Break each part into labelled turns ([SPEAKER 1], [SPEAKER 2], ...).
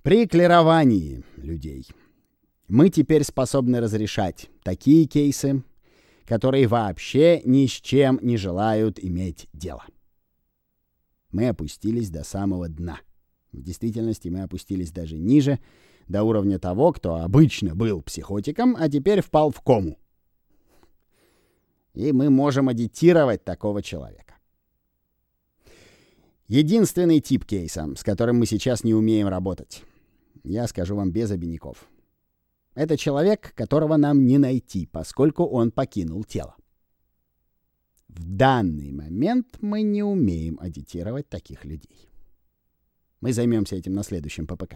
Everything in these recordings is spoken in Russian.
[SPEAKER 1] При клировании людей мы теперь способны разрешать такие кейсы, которые вообще ни с чем не желают иметь дело. Мы опустились до самого дна. В действительности мы опустились даже ниже, до уровня того, кто обычно был психотиком, а теперь впал в кому. И мы можем адитировать такого человека. Единственный тип кейса, с которым мы сейчас не умеем работать, я скажу вам без обиняков. Это человек, которого нам не найти, поскольку он покинул тело. В данный момент мы не умеем адитировать таких людей. Мы займемся этим на следующем ППК.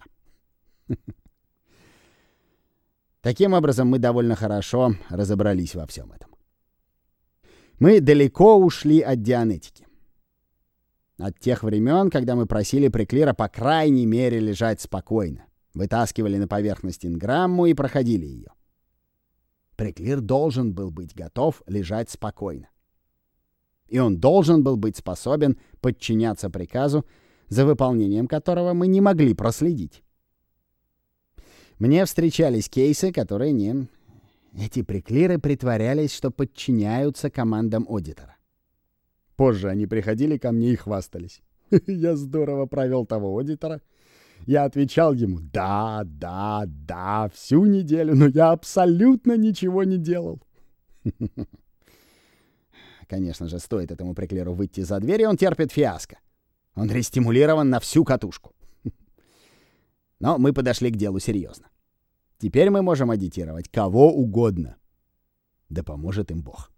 [SPEAKER 1] Таким образом, мы довольно хорошо разобрались во всем этом. Мы далеко ушли от дианетики. От тех времен, когда мы просили Приклира по крайней мере лежать спокойно, вытаскивали на поверхность инграмму и проходили ее. Приклир должен был быть готов лежать спокойно. И он должен был быть способен подчиняться приказу, за выполнением которого мы не могли проследить. Мне встречались кейсы, которые не... Эти приклиры притворялись, что подчиняются командам аудитора. Позже они приходили ко мне и хвастались. Я здорово провел того аудитора. Я отвечал ему «да, да, да» всю неделю, но я абсолютно ничего не делал. Конечно же, стоит этому приклиру выйти за дверь, и он терпит фиаско. Он рестимулирован на всю катушку. Но мы подошли к делу серьезно. Теперь мы можем адитировать кого угодно. Да поможет им Бог.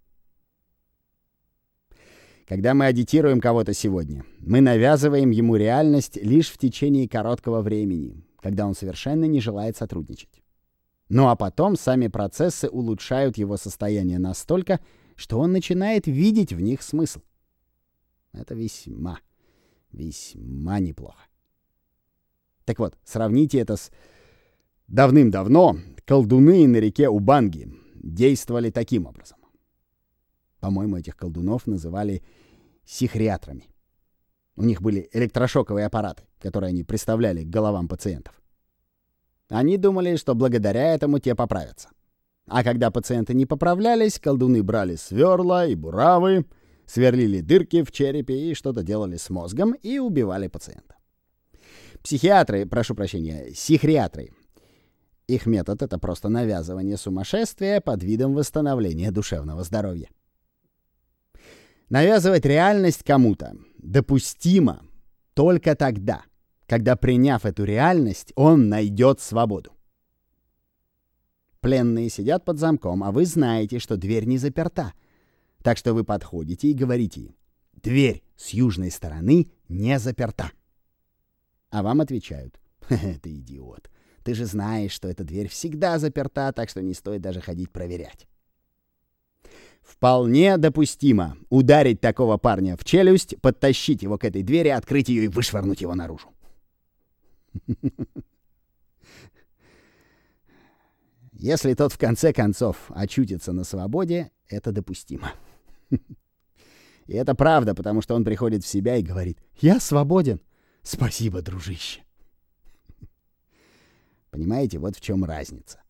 [SPEAKER 1] Когда мы адитируем кого-то сегодня, мы навязываем ему реальность лишь в течение короткого времени, когда он совершенно не желает сотрудничать. Ну а потом сами процессы улучшают его состояние настолько, что он начинает видеть в них смысл. Это весьма, весьма неплохо. Так вот, сравните это с... Давным-давно колдуны на реке Убанги действовали таким образом. По-моему, этих колдунов называли сихриатрами. У них были электрошоковые аппараты, которые они приставляли к головам пациентов. Они думали, что благодаря этому те поправятся. А когда пациенты не поправлялись, колдуны брали сверла и буравы, сверлили дырки в черепе и что-то делали с мозгом и убивали пациента. Сихриатры. Их метод — это просто навязывание сумасшествия под видом восстановления душевного здоровья. Навязывать реальность кому-то допустимо только тогда, когда, приняв эту реальность, он найдет свободу. Пленные сидят под замком, а вы знаете, что дверь не заперта. Так что вы подходите и говорите им: «Дверь с южной стороны не заперта». А вам отвечают: «Ты идиот. Ты же знаешь, что эта дверь всегда заперта, так что не стоит даже ходить проверять». Вполне допустимо ударить такого парня в челюсть, подтащить его к этой двери, открыть ее и вышвырнуть его наружу. Если тот в конце концов очутится на свободе, это допустимо. И это правда, потому что он приходит в себя и говорит: «Я свободен. Спасибо, дружище». Понимаете, вот в чем разница.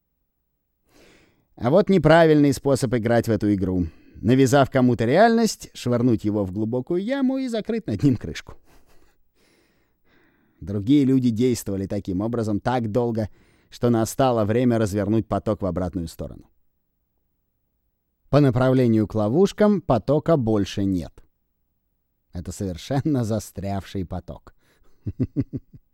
[SPEAKER 1] А вот неправильный способ играть в эту игру. Навязав кому-то реальность, швырнуть его в глубокую яму и закрыть над ним крышку. Другие люди действовали таким образом так долго, что настало время развернуть поток в обратную сторону. По направлению к ловушкам потока больше нет. Это совершенно застрявший поток.